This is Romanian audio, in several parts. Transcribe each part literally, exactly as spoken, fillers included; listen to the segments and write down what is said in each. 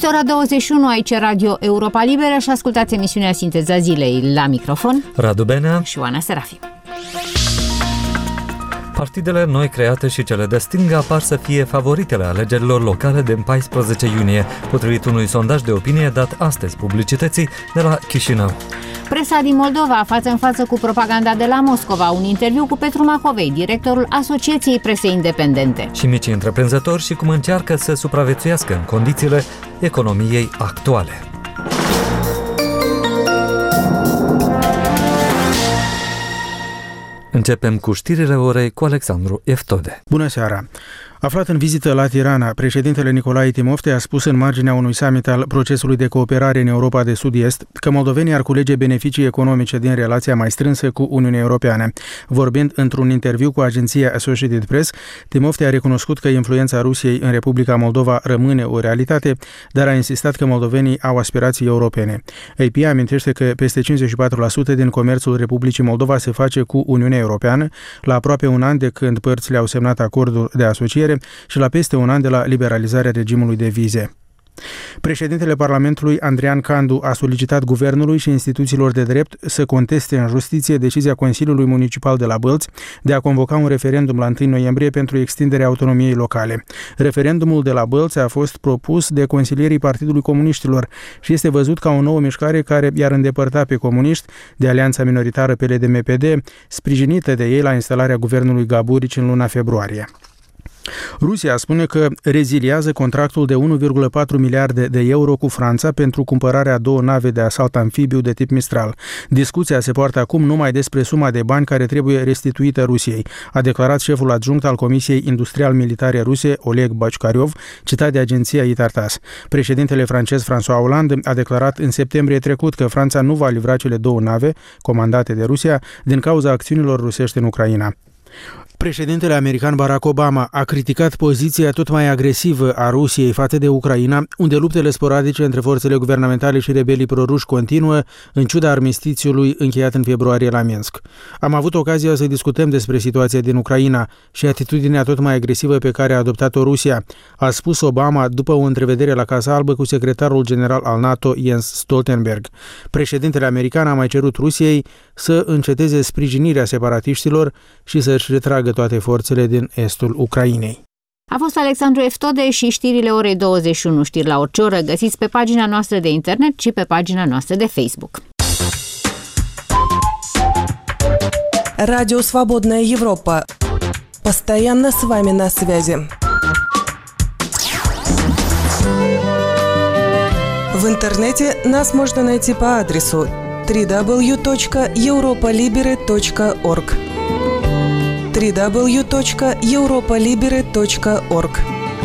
Este ora douăzeci și unu, aici Radio Europa Liberă și ascultați emisiunea Sinteza Zilei. La microfon Radu Benea și Oana Serafim. Partidele noi create și cele de stânga par să fie favoritele alegerilor locale din paisprezece iunie, potrivit unui sondaj de opinie dat astăzi publicității de la Chișinău. Presa din Moldova, față în față cu propaganda de la Moscova, un interviu cu Petru Macovei, directorul Asociației Presei Independente. Și micii întreprinzători și cum încearcă să supraviețuiască în condițiile economiei actuale. Începem cu știrile orei cu Alexandru Eftode. Bună seara! Aflat în vizită la Tirana, președintele Nicolae Timofte a spus în marginea unui summit al procesului de cooperare în Europa de Sud-Est că moldovenii ar culege beneficii economice din relația mai strânsă cu Uniunea Europeană. Vorbind într-un interviu cu agenția Associated Press, Timofte a recunoscut că influența Rusiei în Republica Moldova rămâne o realitate, dar a insistat că moldovenii au aspirații europene. A P amintește că peste cincizeci și patru la sută din comerțul Republicii Moldova se face cu Uniunea Europeană, la aproape un an de când părțile au semnat acordul de asociere și la peste un an de la liberalizarea regimului de vize. Președintele Parlamentului, Andrian Candu, a solicitat guvernului și instituțiilor de drept să conteste în justiție decizia Consiliului Municipal de la Bălți de a convoca un referendum la întâi noiembrie pentru extinderea autonomiei locale. Referendumul de la Bălți a fost propus de consilierii Partidului Comuniștilor și este văzut ca o nouă mișcare care i-ar îndepărta pe comuniști de alianța minoritară P L D M P D, sprijinită de ei la instalarea guvernului Gaburici în luna februarie. Rusia spune că reziliază contractul de unu virgulă patru miliarde de euro cu Franța pentru cumpărarea a două nave de asalt amfibiu de tip Mistral. Discuția se poartă acum numai despre suma de bani care trebuie restituită Rusiei, a declarat șeful adjunct al Comisiei Industrial-Militare Ruse, Oleg Bachkariov, citat de agenția Itartas. Președintele francez François Hollande a declarat în septembrie trecut că Franța nu va livra cele două nave comandate de Rusia din cauza acțiunilor rusești în Ucraina. Președintele american Barack Obama a criticat poziția tot mai agresivă a Rusiei față de Ucraina, unde luptele sporadice între forțele guvernamentale și rebelii proruși continuă, în ciuda armistițiului încheiat în februarie la Minsk. Am avut ocazia să discutăm despre situația din Ucraina și atitudinea tot mai agresivă pe care a adoptat-o Rusia, a spus Obama după o întrevedere la Casa Albă cu secretarul general al NATO, Jens Stoltenberg. Președintele american a mai cerut Rusiei să înceteze sprijinirea separatiștilor și să-și retragă toate forțele din estul Ucrainei. A fost Alexandru Eftode și știrile orei douăzeci și unu. Știri la orice oră găsiți pe pagina noastră de internet și pe pagina noastră de Facebook. Радио Свободная Европа. Постоянно с вами на связи. В интернете нас можно найти по адресу дабл ю дабл ю дабл ю точка европа либере точка орг. дабл ю дабл ю дабл ю точка европа либере точка орг.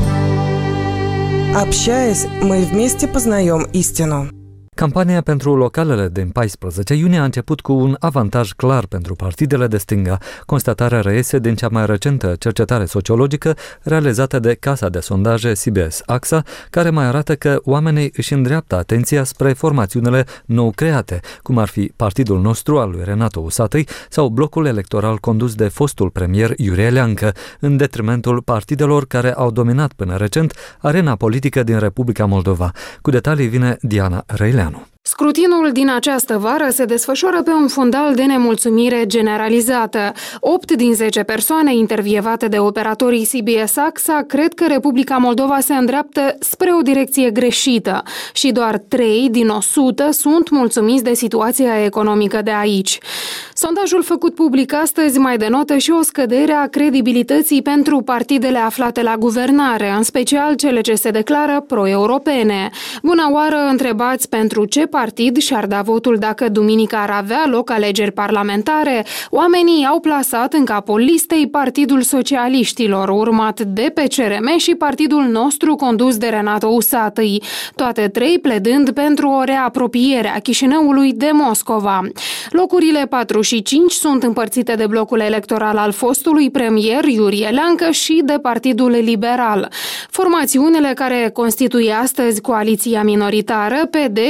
Общаясь, мы вместе познаем истину. Campania pentru localele din paisprezece iunie a început cu un avantaj clar pentru partidele de stânga. Constatarea reiese din cea mai recentă cercetare sociologică realizată de casa de sondaje C B S A X A, care mai arată că oamenii își îndreaptă atenția spre formațiunile nou create, cum ar fi Partidul Nostru al lui Renato Usatăi sau blocul electoral condus de fostul premier Iurie Leancă, în detrimentul partidelor care au dominat până recent arena politică din Republica Moldova. Cu detalii vine Diana Răileanu. Scrutinul din această vară se desfășoară pe un fundal de nemulțumire generalizată. opt din zece persoane intervievate de operatorii C B S A X A cred că Republica Moldova se îndreaptă spre o direcție greșită și doar trei din o sută sunt mulțumiți de situația economică de aici. Sondajul făcut public astăzi mai denotă și o scădere a credibilității pentru partidele aflate la guvernare, în special cele ce se declară pro-europene. Bună oară, întrebați pentru ce partid și-ar da votul dacă duminică ar avea loc alegeri parlamentare, oamenii au plasat în capul listei Partidul Socialiștilor, urmat de P C R M și Partidul Nostru condus de Renato Usatăi, toate trei pledând pentru o reapropiere a Chișinăului de Moscova. Locurile patru și cinci sunt împărțite de blocul electoral al fostului premier Iurie Leancă și de Partidul Liberal. Formațiunile care constituie astăzi coaliția minoritară, P D și P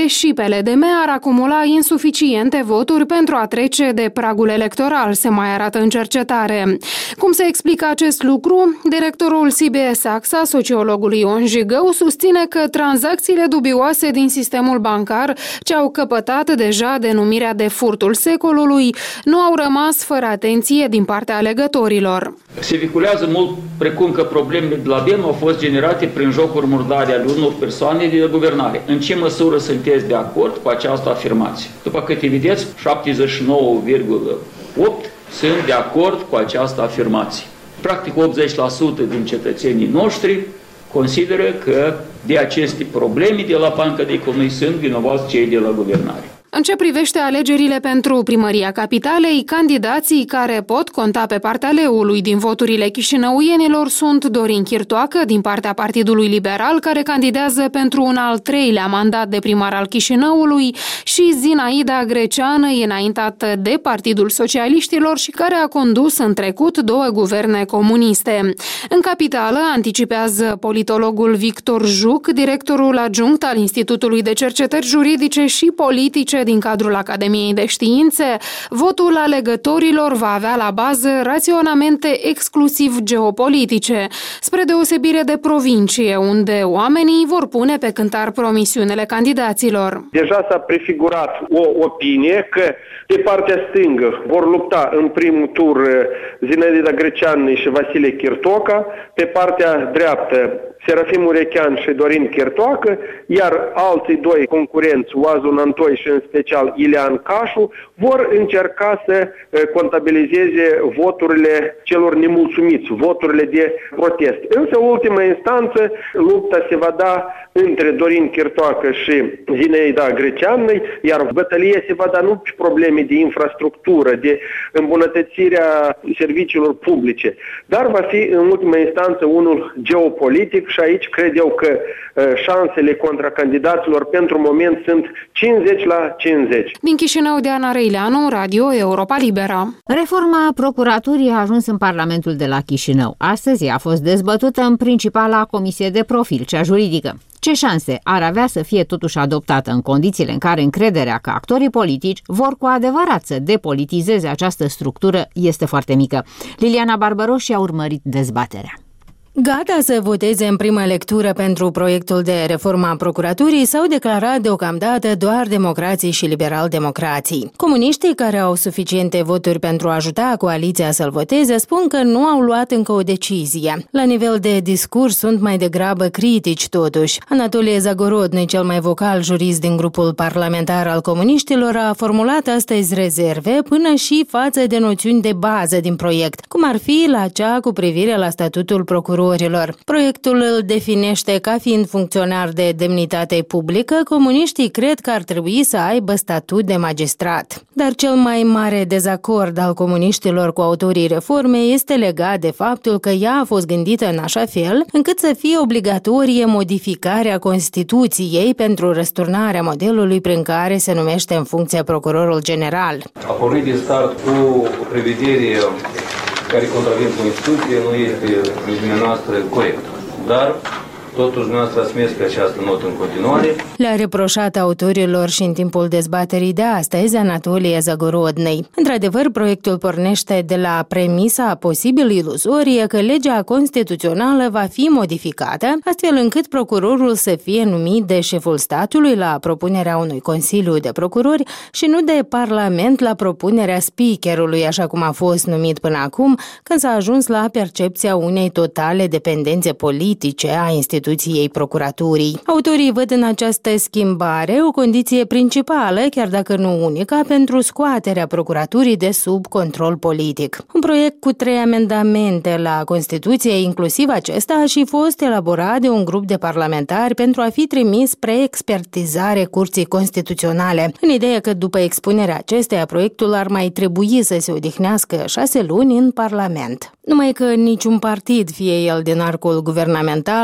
L D M ar acumula insuficiente voturi pentru a trece de pragul electoral, se mai arată în cercetare. Cum se explică acest lucru? Directorul C B S A X A, sociologul Ion Jigău, susține că tranzacțiile dubioase din sistemul bancar, ce au căpătat deja denumirea de furtul secolului, nu au rămas fără atenție din partea alegătorilor. Se vehiculează mult precum că problemele de la B E M au fost generate prin jocuri murdare ale unor persoane de guvernare. În ce măsură sunteți de acord cu această afirmație? După câte vedeți, șaptezeci și nouă virgulă opt la sută sunt de acord cu această afirmație. Practic optzeci la sută din cetățenii noștri consideră că de aceste probleme de la Banca de Economie sunt vinovați cei de la guvernare. În ce privește alegerile pentru primăria capitalei, candidații care pot conta pe partea leului din voturile chișinăuienilor sunt Dorin Chirtoacă din partea Partidului Liberal, care candidează pentru un al treilea mandat de primar al Chișinăului, și Zinaida Greceană, înaintată de Partidul Socialiștilor și care a condus în trecut două guverne comuniste. În capitală, anticipează politologul Victor Juc, directorul adjunct al Institutului de Cercetări Juridice și Politice din cadrul Academiei de Științe, votul alegătorilor va avea la bază raționamente exclusiv geopolitice, spre deosebire de provincie, unde oamenii vor pune pe cântar promisiunile candidaților. Deja s-a prefigurat o opinie că de partea stângă vor lupta în primul tur Zinaida Greceană și Vasile Chirtoacă, pe partea dreaptă Serafim Urechean și Dorin Chirtoacă, iar alții doi concurenți, Oazu Nantoi și în special Ilean Cașu, vor încerca să contabilizeze voturile celor nemulțumiți, voturile de protest. Însă, în ultima instanță, lupta se va da între Dorin Chirtoacă și Zinaida Greceană, iar bătălia se va da nu pe probleme de infrastructură, de îmbunătățirea serviciilor publice, dar va fi în ultima instanță unul geopolitic și aici cred eu că șansele contra candidaților pentru moment sunt cincizeci la cincizeci. Din Chișinău, Diana Răileanu, Radio Europa Liberă. Reforma procuraturii a ajuns în Parlamentul de la Chișinău. Astăzi a fost dezbătută în principala comisie de profil, cea juridică. Ce șanse ar avea să fie totuși adoptată în condițiile în care încrederea că actorii politici vor cu adevărat să depolitizeze această structură este foarte mică? Liliana Barbaroși a urmărit dezbaterea. Gata să voteze în primă lectură pentru proiectul de reformă a procuraturii s-au declarat deocamdată doar democrații și liberal-democrații. Comuniștii, care au suficiente voturi pentru a ajuta coaliția să-l voteze, spun că nu au luat încă o decizie. La nivel de discurs sunt mai degrabă critici totuși. Anatolie Zagorodny, cel mai vocal jurist din grupul parlamentar al comuniștilor, a formulat astăzi rezerve până și față de noțiuni de bază din proiect, cum ar fi la cea cu privire la statutul procurorilor. Proiectul îl definește ca fiind funcționar de demnitate publică, comuniștii cred că ar trebui să aibă statut de magistrat. Dar cel mai mare dezacord al comuniștilor cu autorii reformei este legat de faptul că ea a fost gândită în așa fel încât să fie obligatorie modificarea Constituției pentru răsturnarea modelului prin care se numește în funcție procurorul general. A pornit din start cu prevedere care contravin Constituției nu este, în opinia noastră, corect. Dar totuși, dumneavoastră ați mers pe această notă în continuare. Le-a reproșat autorilor și în timpul dezbaterii de astăzi Anatolie Zagorodny. Într-adevăr, proiectul pornește de la premisa posibil iluzorie că legea constituțională va fi modificată, astfel încât procurorul să fie numit de șeful statului la propunerea unui Consiliu de Procurori și nu de Parlament la propunerea speakerului, așa cum a fost numit până acum, când s-a ajuns la percepția unei totale dependențe politice a instituției procuraturii. Autorii văd în această schimbare o condiție principală, chiar dacă nu unica, pentru scoaterea procuraturii de sub control politic. Un proiect cu trei amendamente la Constituție, inclusiv acesta, a și fost elaborat de un grup de parlamentari pentru a fi trimis spre expertizare Curții Constituționale, în ideea că după expunerea acesteia, proiectul ar mai trebui să se odihnească șase luni în Parlament. Numai că niciun partid, fie el din arcul guvernamental, fie de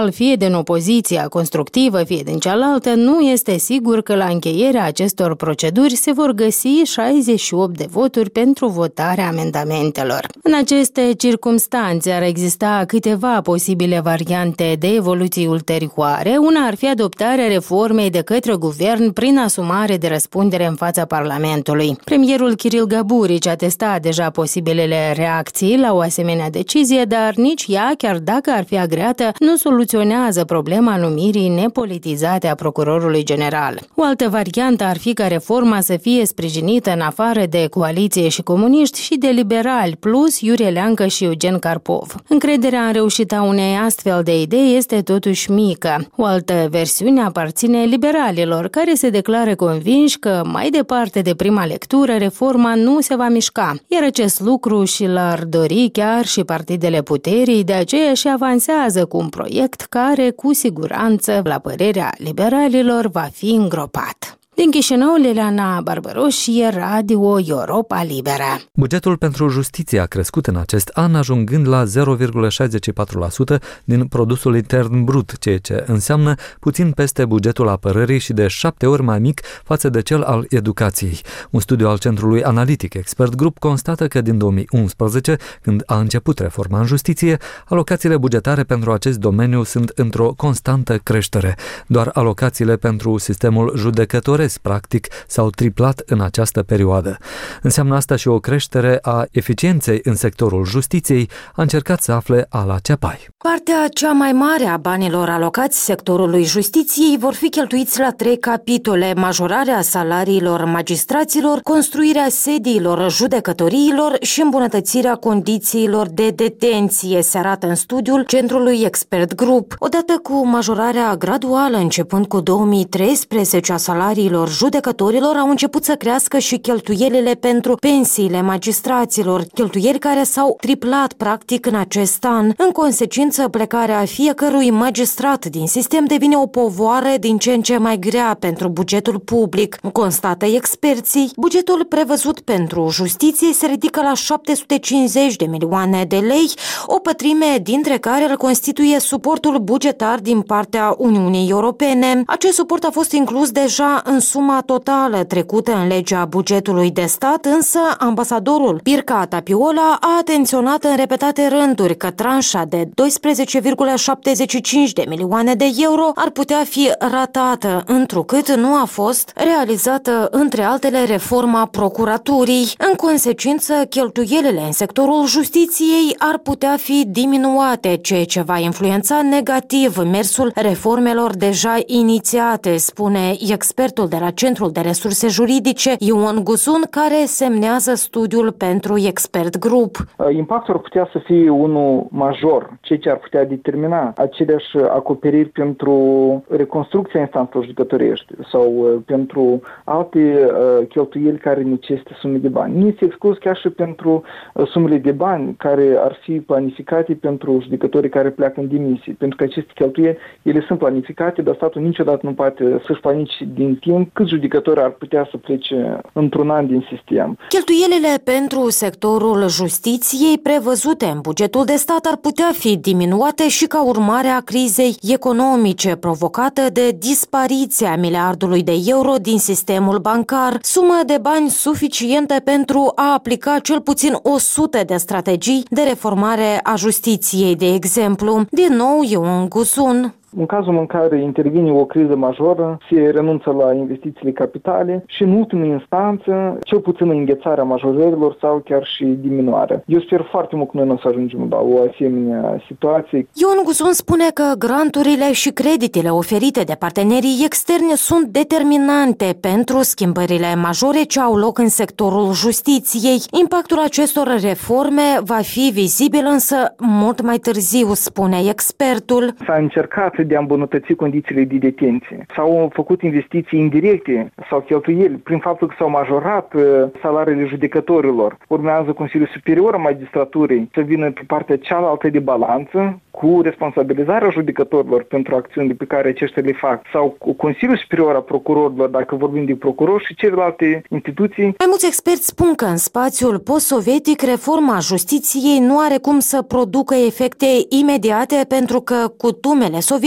din opoziția constructivă, fie din cealaltă, nu este sigur că la încheierea acestor proceduri se vor găsi șaizeci și opt de voturi pentru votarea amendamentelor. În aceste circumstanțe ar exista câteva posibile variante de evoluții ulterioare. Una ar fi adoptarea reformei de către guvern prin asumare de răspundere în fața Parlamentului. Premierul Kiril Gaburici a testat deja posibilele reacții la o asemenea decizie, dar nici ea, chiar dacă ar fi agreată, nu soluționează problema numirii nepolitizate a procurorului general. O altă variantă ar fi ca reforma să fie sprijinită în afară de coaliție și comuniști și de liberali, plus Iurie Leancă și Eugen Karpov. Încrederea în reușita unei astfel de idei este totuși mică. O altă versiune aparține liberalilor, care se declară convinși că, mai departe de prima lectură, reforma nu se va mișca, iar acest lucru și l-ar dori chiar și partidele puterii, de aceea și avansează cu un proiect care, cu siguranță, la părerea liberalilor, va fi îngropat. Din Chișinău, Liliana Barbaroșie, Radio Europa Liberă. Bugetul pentru justiție a crescut în acest an, ajungând la zero virgulă șaizeci și patru la sută din produsul intern brut, ceea ce înseamnă puțin peste bugetul apărării și de șapte ori mai mic față de cel al educației. Un studiu al Centrului Analitic Expert Group constată că din două mii unsprezece, când a început reforma în justiție, alocațiile bugetare pentru acest domeniu sunt într-o constantă creștere. Doar alocațiile pentru sistemul judecătoresc practic s-au triplat în această perioadă. Înseamnă asta și o creștere a eficienței în sectorul justiției, a încercat să afle Ala Ceapai. Partea cea mai mare a banilor alocați sectorului justiției vor fi cheltuiți la trei capitole: majorarea salariilor magistraților, construirea sediilor judecătoriilor și îmbunătățirea condițiilor de detenție, se arată în studiul Centrului Expert Group. Odată cu majorarea graduală începând cu două mii treisprezece a salariilor judecătorilor, au început să crească și cheltuielile pentru pensiile magistraților, cheltuieli care s-au triplat practic în acest an. În consecință, plecarea fiecărui magistrat din sistem devine o povoară din ce în ce mai grea pentru bugetul public, constată experții. Bugetul prevăzut pentru justiție se ridică la șapte sute cincizeci de milioane de lei, o pătrime dintre care îl constituie suportul bugetar din partea Uniunii Europene. Acest suport a fost inclus deja în suma totală trecută în legea bugetului de stat, însă ambasadorul Pirca Tapiola a atenționat în repetate rânduri că tranșa de doisprezece virgulă șaptezeci și cinci de milioane de euro ar putea fi ratată, întrucât nu a fost realizată, între altele, reforma procuraturii. În consecință, cheltuielile în sectorul justiției ar putea fi diminuate, ceea ce va influența negativ mersul reformelor deja inițiate, spune expertul de la Centrul de Resurse Juridice Ion Guzun, care semnează studiul pentru Expert Group. Impactul ar putea să fie unul major, ceea ce ar putea determina aceleași acoperiri pentru reconstrucția instanțelor judecătorești sau pentru alte uh, cheltuieli care necesită sume de bani. Nu este exclus chiar și pentru uh, sumele de bani care ar fi planificate pentru judecătorii care pleacă în demisie, pentru că aceste cheltuieli, ele sunt planificate, dar statul niciodată nu poate să-și planifice din timp câți judecători ar putea să plece într-un an din sistem. Cheltuielile pentru sectorul justiției prevăzute în bugetul de stat ar putea fi diminuate și ca urmare a crizei economice provocată de dispariția miliardului de euro din sistemul bancar, sumă de bani suficientă pentru a aplica cel puțin o sută de strategii de reformare a justiției, de exemplu. Din nou, Ion Guzun. În cazul în care intervine o criză majoră, se renunță la investițiile capitale și, în ultimă instanță, cel puțin înghețarea majorărilor sau chiar și diminuarea. Eu sper foarte mult că noi nu o să ajungem la o asemenea situație. Ion Guzun spune că granturile și creditele oferite de partenerii externi sunt determinante pentru schimbările majore ce au loc în sectorul justiției. Impactul acestor reforme va fi vizibil însă mult mai târziu, spune expertul. S-a încercat de a îmbunătăți condițiile de detenție. S-au făcut investiții indirecte sau cheltuieli prin faptul că s-au majorat salariile judecătorilor. Urmează Consiliul Superior al Magistraturii să vină pe partea cealaltă de balanță cu responsabilizarea judecătorilor pentru acțiunile pe care aceștia le fac, sau cu Consiliul Superior al Procurorilor, dacă vorbim de procurori, și celelalte instituții. Mai mulți experți spun că în spațiul post-sovietic reforma justiției nu are cum să producă efecte imediate pentru că cutumele sovietice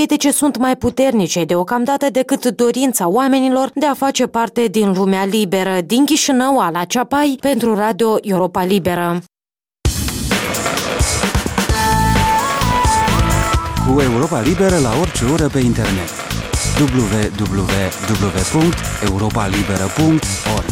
politice sunt mai puternice deocamdată decât dorința oamenilor de a face parte din lumea liberă. Din Chișinău, Ala Ceapai, pentru Radio Europa Liberă. Cu Europa Liberă la orice oră pe internet. w w w punct europa liberă punct org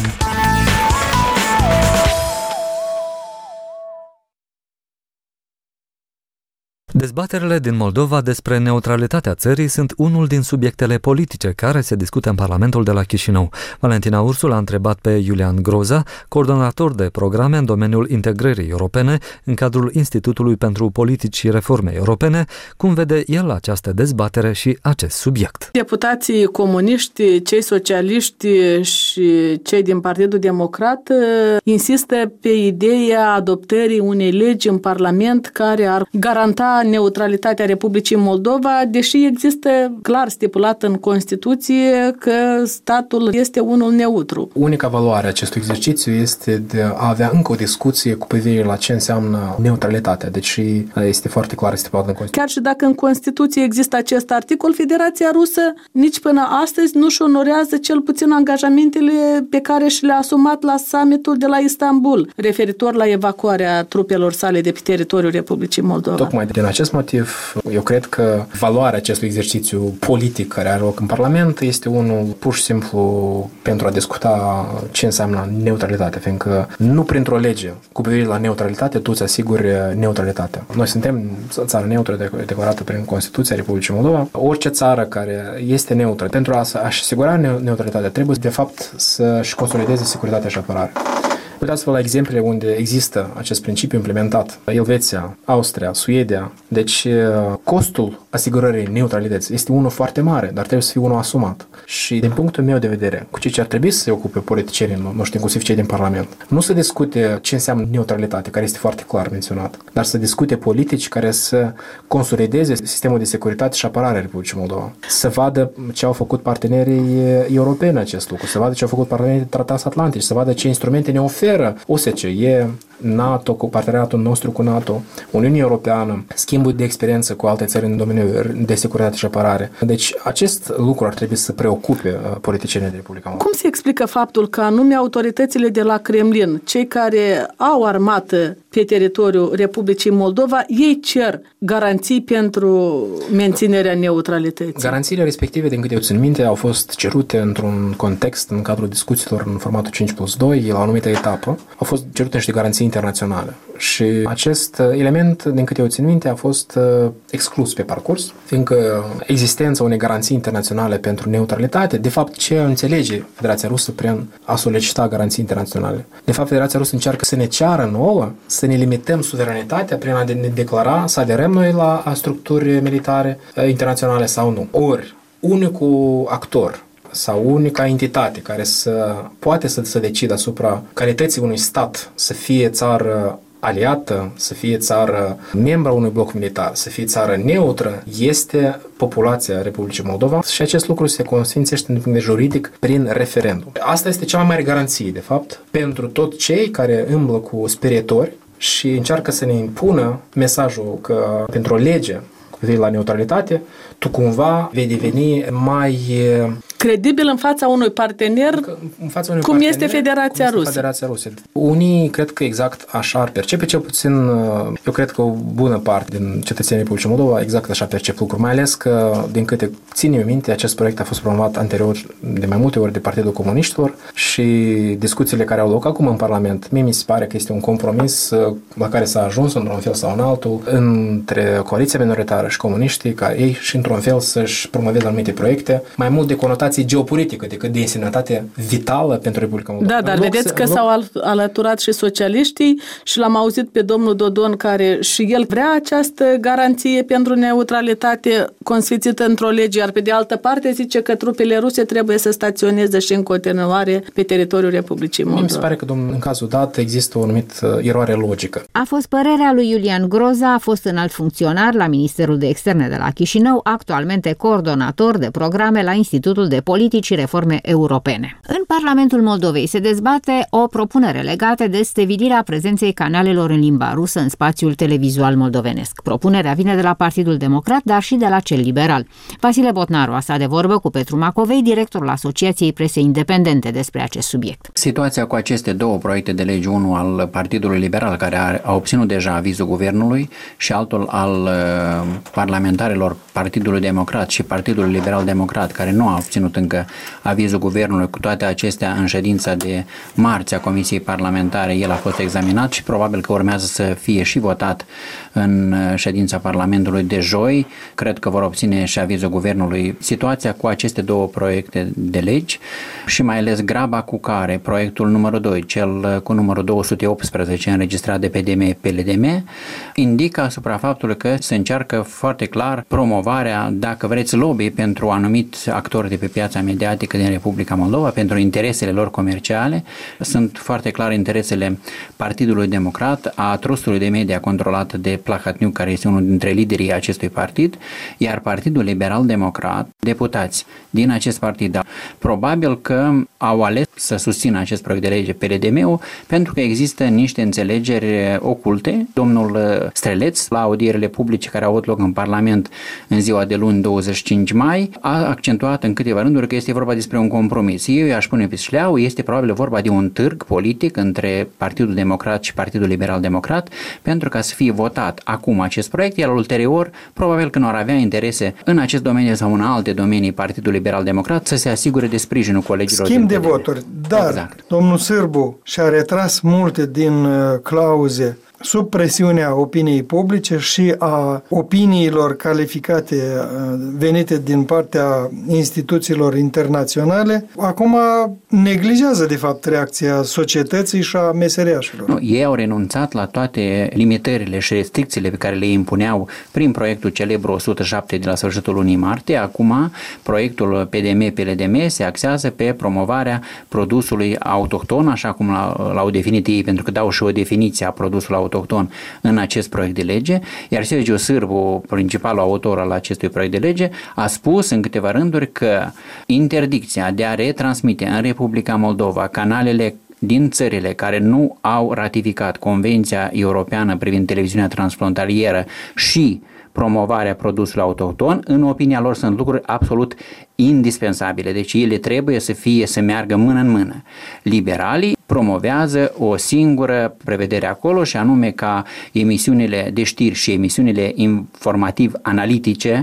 Dezbaterile din Moldova despre neutralitatea țării sunt unul din subiectele politice care se discută în Parlamentul de la Chișinău. Valentina Ursul a întrebat pe Iulian Groza, coordonator de programe în domeniul integrării europene în cadrul Institutului pentru Politici și Reforme Europene, cum vede el această dezbatere și acest subiect. Deputații comuniști, cei socialiști și cei din Partidul Democrat insistă pe ideea adoptării unei legi în Parlament care ar garanta neutralitatea Republicii Moldova, deși există clar stipulat în Constituție că statul este unul neutru. Unica valoare a acestui exercițiu este de a avea încă o discuție cu privire la ce înseamnă neutralitatea, deci este foarte clar stipulat în Constituție. Chiar și dacă în Constituție există acest articol, Federația Rusă nici până astăzi nu-și onorează cel puțin angajamentele pe care și le-a asumat la summitul de la Istanbul, referitor la evacuarea trupelor sale de pe teritoriul Republicii Moldova. Tocmai din acest motiv, eu cred că valoarea acestui exercițiu politic care are loc în Parlament este unul pur și simplu pentru a discuta ce înseamnă neutralitatea, fiindcă nu printr-o lege cu privire la neutralitate tu îți asiguri neutralitatea. Noi suntem țară neutră declarată prin Constituția Republicii Moldova. Orice țară care este neutră, pentru a-și asigura neutralitatea, trebuie de fapt să-și consolideze securitatea și apărarea. Uitați-vă la exemple unde există acest principiu implementat. Elveția, Austria, Suedia. Deci costul asigurării neutralității este unul foarte mare, dar trebuie să fie unul asumat. Și din punctul meu de vedere, cu ce ar trebui să se ocupe politicienii noștri, inclusiv cei din Parlament, nu să discute ce înseamnă neutralitate, care este foarte clar menționat, dar să discute politici care să consolideze sistemul de securitate și apărare a Republicii Moldova. Să vadă ce au făcut partenerii europeni acest lucru, să vadă ce au făcut partenerii transatlantici, să vadă ce instrumente ne oferă O S C E, NATO, cu parteneriatul nostru cu NATO, Uniunea Europeană, schimbul de experiență cu alte țări în domeniul de securitate și apărare. Deci acest lucru ar trebui să preocupe politicienii de Republica Moldova. Cum se explică faptul că anume autoritățile de la Kremlin, cei care au armată pe teritoriul Republicii Moldova, ei cer garanții pentru menținerea neutralității? Garanțiile respective, din câte eu țin minte, au fost cerute într-un context, în cadrul discuțiilor în formatul cinci plus doi, la o anumită etapă. Au fost cerute niște garanții internaționale. Și acest element, din câte eu țin minte, a fost exclus pe parcurs, fiindcă existența unei garanții internaționale pentru neutralitate, de fapt, ce înțelege Federația Rusă prin a solicita garanții internaționale? De fapt, Federația Rusă încearcă să ne ceară nouă, să ne limităm suveranitatea prin a ne declara, să aderăm noi la structuri militare internaționale sau nu. Ori, unicul actor sau unica entitate care să poate să, să decidă asupra calității unui stat să fie țară aliată, să fie țară membra unui bloc militar, să fie țară neutră, este populația Republicii Moldova și acest lucru se consfințește din punct de juridic prin referendum. Asta este cea mai mare garanție, de fapt, pentru toți cei care îmblă cu speriatori și încearcă să ne impună mesajul că pentru o lege cu privire la neutralitate, tu cumva vei deveni mai credibil în fața unui partener, în fața unui cum partener, este Federația cum Rusă. Este Federația Rusă. Unii cred că exact așa ar percepe, cel puțin eu cred că o bună parte din cetățenii Republicii Moldova exact așa percep lucruri, mai ales că, din câte ținem minte, acest proiect a fost promovat anterior de mai multe ori de Partidul Comuniștilor și discuțiile care au loc acum în Parlament, mie mi se pare că este un compromis la care s-a ajuns într-un fel sau în altul între coaliția minoritară și comuniștii, ca ei și într-un fel să-și promoveze anumite proiecte, mai mult de conotație geopolitică decât de însemnătate vitală pentru Republica Moldova. Da, dar vedeți că s-au alăturat și socialiștii și l-am auzit pe domnul Dodon care și el vrea această garanție pentru neutralitate consfințită într-o lege, iar pe de altă parte zice că trupele ruse trebuie să staționeze și în continuare pe teritoriul Republicii Moldova. Mi se pare că, domnul, în cazul dat există o anumită eroare logică. A fost părerea lui Iulian Groza, a fost înalt funcționar la Ministerul Ministerul de Externe de la Chișinău, actualmente coordonator de programe la Institutul de Politici și Reforme Europene. În Parlamentul Moldovei se dezbate o propunere legată de stabilirea prezenței canalelor în limba rusă în spațiul televizual moldovenesc. Propunerea vine de la Partidul Democrat, dar și de la cel liberal. Vasile Botnaru a stat de vorbă cu Petru Macovei, directorul Asociației Presei Independente, despre acest subiect. Situația cu aceste două proiecte de lege, unul al Partidului Liberal, care a, a obținut deja avizul guvernului, și altul al uh, parlamentarilor Partidului Democrat și Partidului Liberal Democrat, care nu a obținut încă avizul guvernului, cu toate acestea în ședința de marți a Comisiei Parlamentare, el a fost examinat și probabil că urmează să fie și votat în ședința Parlamentului de joi. Cred că vor obține și avizul guvernului. Situația cu aceste două proiecte de legi și mai ales graba cu care proiectul numărul doi, cel cu numărul două sute optsprezece înregistrat de P D M P L D M, indică asupra faptului că se încearcă foarte clar promovarea, dacă vreți, lobby pentru anumiți actori de pe piața mediatică din Republica Moldova, pentru interesele lor comerciale. Sunt foarte clar interesele Partidului Democrat, a trustului de media controlat de Plahatniuc, care este unul dintre liderii acestui partid, iar Partidul Liberal Democrat, deputați din acest partid, probabil că au ales să susțină acest proiect de lege P L D M-ul pentru că există niște înțelegeri oculte. Domnul Streleț, la audierile publice care au avut loc în Parlament în ziua de luni douăzeci și cinci mai, a accentuat în câteva rânduri că este vorba despre un compromis. Eu i-aș pune pe șleau, este probabil vorba de un târg politic între Partidul Democrat și Partidul Liberal Democrat pentru ca să fie votat acum acest proiect, iar ulterior probabil că nu ar avea interese în acest domeniu sau în alte domenii Partidul Liberal Democrat să se asigure de sprijinul colegilor. Schimb de voturi, dar exact. Domnul Sârbu și-a retras multe din uh, clauze sub presiunea opiniei publice și a opiniilor calificate venite din partea instituțiilor internaționale, acum neglijează de fapt reacția societății și a meseriașilor. Nu, ei au renunțat la toate limitările și restricțiile pe care le impuneau prin proiectul celebru o sută șapte de la sfârșitul lunii martie. Acum proiectul P D M P L D M se axează pe promovarea produsului autohton, așa cum l-au definit ei, pentru că dau și o definiție a produsului autohton în acest proiect de lege, iar Sergiu Sârbu, principalul autor al acestui proiect de lege, a spus în câteva rânduri că interdicția de a retransmite în Republica Moldova canalele din țările care nu au ratificat Convenția Europeană privind televiziunea transfrontalieră și promovarea produsului autohton, în opinia lor sunt lucruri absolut indispensabile. Deci ele trebuie să fie, să meargă mână în mână. Liberalii promovează o singură prevedere acolo și anume ca emisiunile de știri și emisiunile informativ-analitice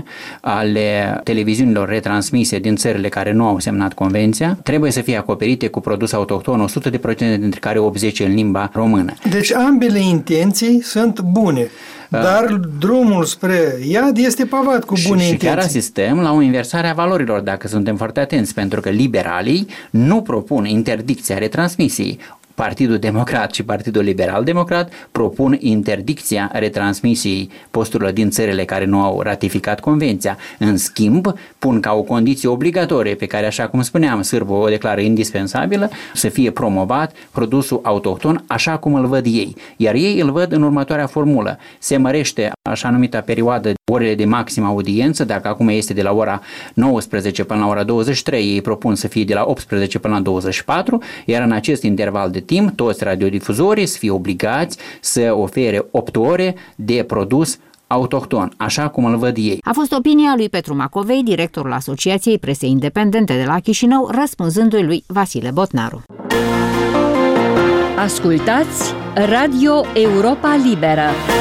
ale televiziunilor retransmise din țările care nu au semnat convenția trebuie să fie acoperite cu produs autohton, o sută la sută dintre care optzeci la sută în limba română. Deci ambele intenții sunt bune. Dar drumul spre iad este pavat cu bune și, intenții. Și chiar asistăm la o inversare a valorilor, dacă suntem foarte atenți, pentru că liberalii nu propun interdicția retransmisiei. Partidul Democrat și Partidul Liberal Democrat propun interdicția retransmisiei posturilor din țările care nu au ratificat convenția. În schimb, pun ca o condiție obligatorie, pe care, așa cum spuneam, Sârbu o declară indispensabilă, să fie promovat produsul autohton așa cum îl văd ei. Iar ei îl văd în următoarea formulă. Se mărește așa numita perioadă orele de maximă audiență, dacă acum este de la ora nouăsprezece până la ora douăzeci și trei, ei propun să fie de la optsprezece până la douăzeci și patru, iar în acest interval de timp, toți radiodifuzorii să fie obligați să ofere opt ore de produs autohton, așa cum îl văd ei. A fost opinia lui Petru Macovei, directorul Asociației Presei Independente de la Chișinău, răspunzându-i lui Vasile Botnaru. Ascultați Radio Europa Liberă.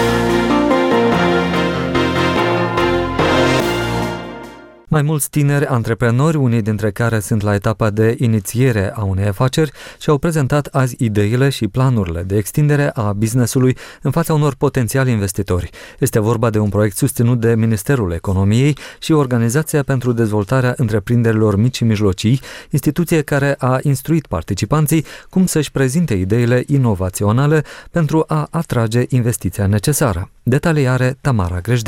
Mai mulți tineri antreprenori, unii dintre care sunt la etapa de inițiere a unei afaceri, și-au prezentat azi ideile și planurile de extindere a business-ului în fața unor potențiali investitori. Este vorba de un proiect susținut de Ministerul Economiei și Organizația pentru Dezvoltarea Întreprinderilor Mici și Mijlocii, instituție care a instruit participanții cum să-și prezinte ideile inovaționale pentru a atrage investiția necesară. Detalii are Tamara Grejdeanu.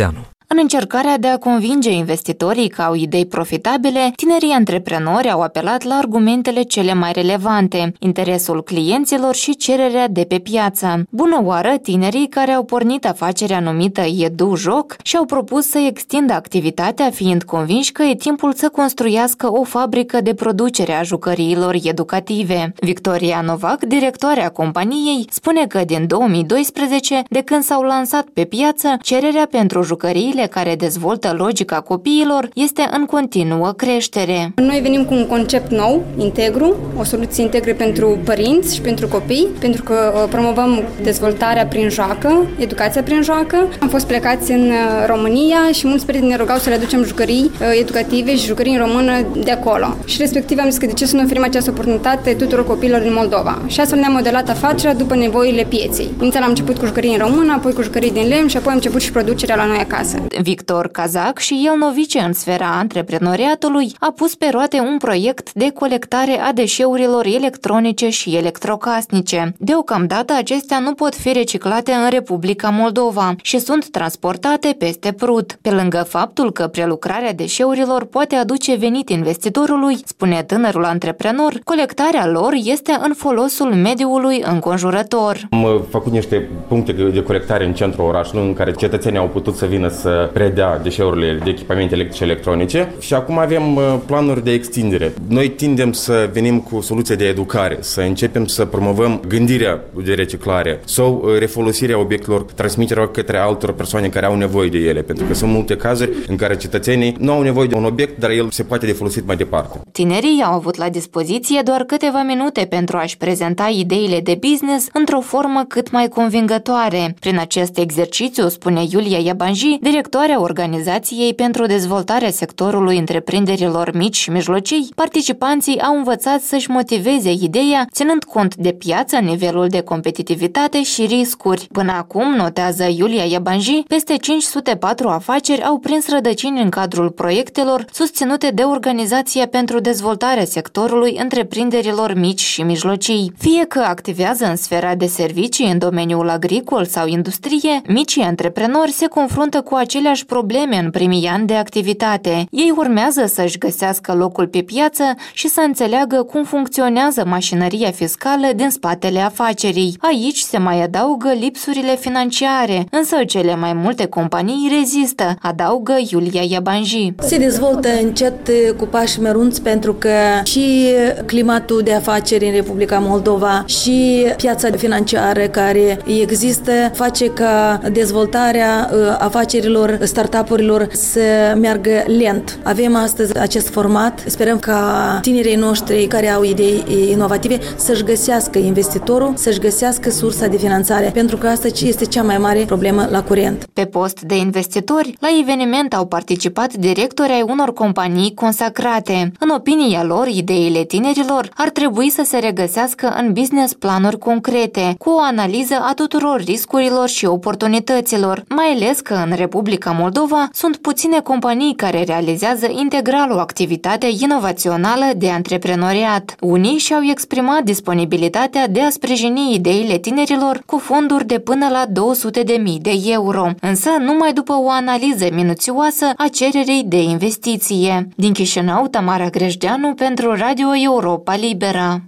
În încercarea de a convinge investitorii că au idei profitabile, tinerii antreprenori au apelat la argumentele cele mai relevante, interesul clienților și cererea de pe piață. Bună oară, tinerii care au pornit afacerea numită Edu Joc și-au propus să extindă activitatea, fiind convinși că e timpul să construiască o fabrică de producere a jucăriilor educative. Victoria Novac, directoarea companiei, spune că din două mii doisprezece, de când s-au lansat pe piață, cererea pentru jucăriile care dezvoltă logica copiilor este în continuă creștere. Noi venim cu un concept nou, integru, o soluție integră pentru părinți și pentru copii, pentru că promovăm dezvoltarea prin joacă, educația prin joacă. Am fost plecați în România și mulți părinți ne rugau să le aducem jucării educative și jucării în română de acolo. Și respectiv am zis că de ce să nu oferim această oportunitate tuturor copiilor din Moldova. Și astfel ne-am modelat afacerea după nevoile pieței. Inițial am început cu jucării în română, apoi cu jucării din lemn și apoi am început și producerea la noi acasă. Victor Cazac, și el novice în sfera antreprenoriatului, a pus pe roate un proiect de colectare a deșeurilor electronice și electrocasnice. Deocamdată acestea nu pot fi reciclate în Republica Moldova și sunt transportate peste Prut. Pe lângă faptul că prelucrarea deșeurilor poate aduce venit investitorului, spune tânărul antreprenor, colectarea lor este în folosul mediului înconjurător. Am făcut niște puncte de colectare în centrul orașului în care cetățenii au putut să vină să predea deșeurile de echipamente electrice și electronice și acum avem planuri de extindere. Noi tindem să venim cu soluții de educare, să începem să promovăm gândirea de reciclare sau refolosirea obiectelor, transmiterea către altor persoane care au nevoie de ele, pentru că sunt multe cazuri în care cetățenii nu au nevoie de un obiect, dar el se poate de folosit mai departe. Tinerii au avut la dispoziție doar câteva minute pentru a-și prezenta ideile de business într-o formă cât mai convingătoare. Prin acest exercițiu, spune Iulia Iabanji, directoarea Organizației pentru Dezvoltarea Sectorului Întreprinderilor Mici și Mijlocii, participanții au învățat să-și motiveze ideea, ținând cont de piață, nivelul de competitivitate și riscuri. Până acum, notează Iulia Iabanji, peste cinci sute patru afaceri au prins rădăcini în cadrul proiectelor susținute de Organizația pentru Dezvoltarea Sectorului Întreprinderilor Mici și Mijlocii. Fie că activează în sfera de servicii în domeniul agricol sau industrie, micii antreprenori se confruntă cu aceleași probleme în primii ani de activitate. Ei urmează să-și găsească locul pe piață și să înțeleagă cum funcționează mașinăria fiscală din spatele afacerii. Aici se mai adaugă lipsurile financiare, însă cele mai multe companii rezistă, adaugă Iulia Iabanji. Se dezvoltă încet cu pași mărunți pentru că și climatul de afaceri în Republica Moldova și piața financiară care există face ca dezvoltarea afacerilor, startup-urilor să meargă lent. Avem astăzi acest format. Sperăm ca tinerii noștri care au idei inovative să-și găsească investitorul, să-și găsească sursa de finanțare, pentru că asta este cea mai mare problemă la curent. Pe post de investitori, la eveniment au participat directori ai unor companii consacrate. În opinia lor, ideile tinerilor ar trebui să se regăsească în business planuri concrete, cu o analiză a tuturor riscurilor și oportunităților, mai ales că în Republica Moldova sunt puține companii care realizează integral o activitate inovațională de antreprenoriat. Unii și-au exprimat disponibilitatea de a sprijini ideile tinerilor cu fonduri de până la două sute de mii de euro, însă numai după o analiză minuțioasă a cererii de investiție. Din Chișinău, Tamara Grejdeanu pentru Radio Europa Liberă.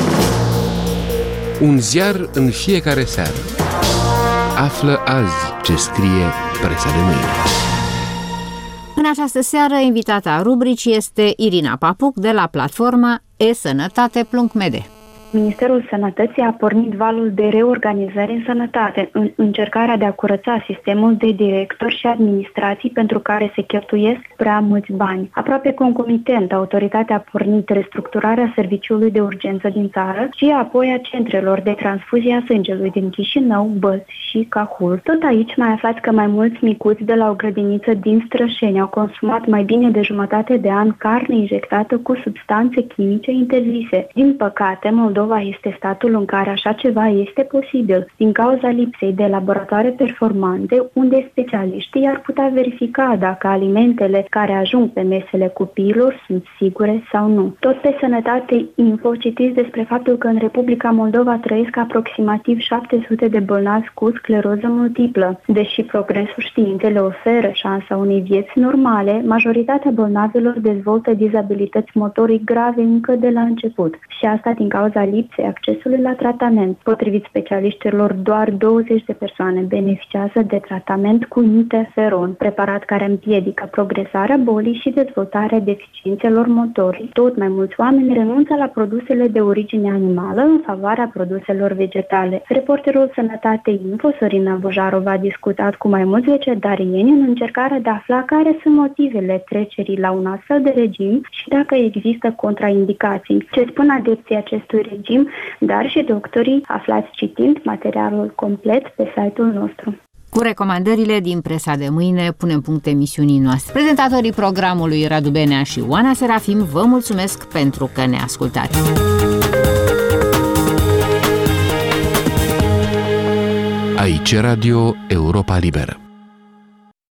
Un ziar în fiecare seară. Află azi ce scrie presa de mâine. În această seară, invitata rubricii este Irina Papuc de la platforma e sănătate punct m d. Ministerul Sănătății a pornit valul de reorganizare în sănătate, în încercarea de a curăța sistemul de directori și administrații pentru care se cheltuiesc prea mulți bani. Aproape concomitent, autoritatea a pornit restructurarea serviciului de urgență din țară și apoi a centrelor de transfuzie a sângelui din Chișinău, Bălți și Cahul. Tot aici mai aflați că mai mulți micuți de la o grădiniță din Strășeni au consumat mai bine de jumătate de an carne injectată cu substanțe chimice interzise. Din păcate, Moldova Moldova este statul în care așa ceva este posibil, din cauza lipsei de laboratoare performante, unde specialiștii ar putea verifica dacă alimentele care ajung pe mesele copiilor sunt sigure sau nu. Tot pe Sănătate Info citiți despre faptul că în Republica Moldova trăiesc aproximativ șapte sute de bolnavi cu scleroză multiplă. Deși progresul științei le oferă șansa unei vieți normale, majoritatea bolnavilor dezvoltă dizabilități motoric grave încă de la început și asta din cauza lipsei accesului la tratament. Potrivit specialiștilor, doar douăzeci de persoane beneficiază de tratament cu interferon, preparat care împiedică progresarea bolii și dezvoltarea deficiențelor motorii. Tot mai mulți oameni renunță la produsele de origine animală în favoarea produselor vegetale. Reporterul Sănătate Info, Sorina Bujarov, a discutat cu mai mulți vegetariani în încercarea de a afla care sunt motivele trecerii la un astfel de regim și dacă există contraindicații. Ce spun adepții acestui regim, dar și doctorii, aflați citind materialul complet pe site-ul nostru. Cu recomandările din presa de mâine punem punct emisiunii noastre. Prezentatorii programului Radu Benea și Oana Serafim vă mulțumesc pentru că ne ascultați. Aici Radio Europa Liberă.